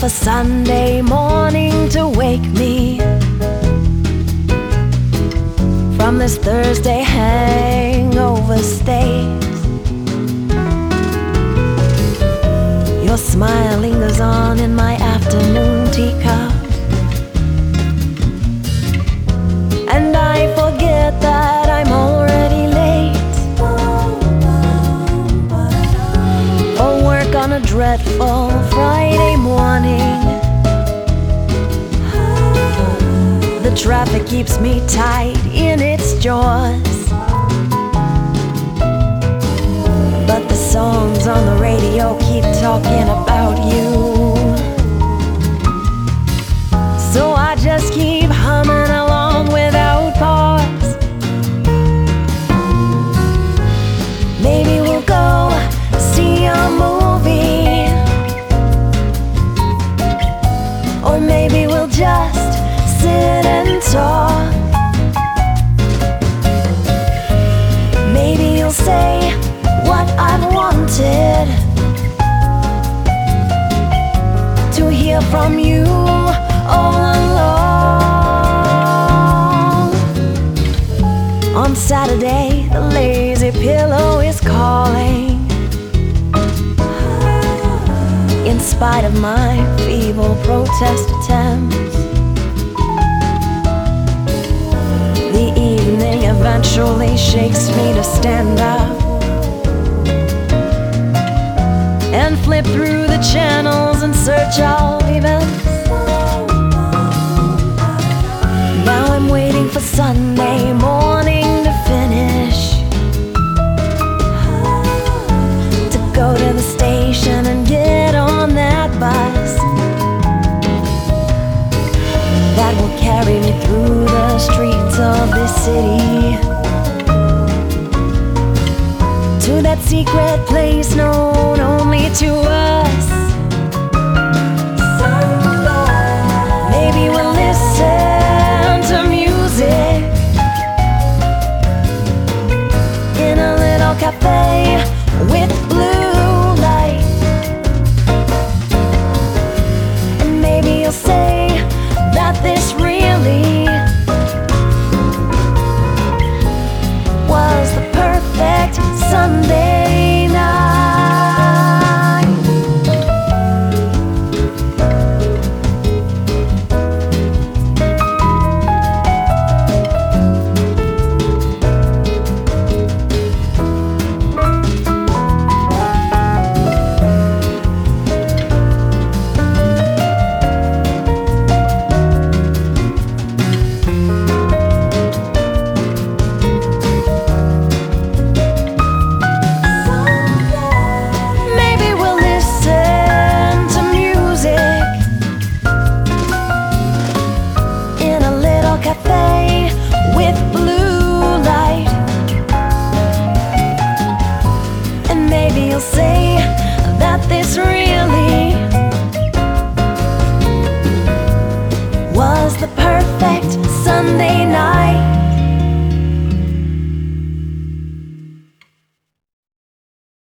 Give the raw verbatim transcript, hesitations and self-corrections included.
for Sunday morning to wake me from this Thursday hangover state. Your smile lingers on in my afternoon teacup, and I forget that I'm already late for work on a dreadful Friday morning. The traffic keeps me tight in its jaws, but the songs on the radio keep talking about you. So I just keep humming along without pause. Maybe we'll go see a movie, or maybe we'll just sit and talk. Maybe you'll say what I've wanted to hear from you all along. On Saturday, the lazy pillow is calling, in spite of my feeble protest attempts. The evening eventually shakes me to stand up and flip through the channels in search of events. Now I'm waiting for Sunday morning to finish, to go to the station and get on that bus that will carry me through the streets of this city to that secret place known only to us. Maybe we'll listen to music in a little cafe with blue light, and maybe you'll say that this really was the perfect Sunday night. Cafe with blue light, and maybe you'll say that this really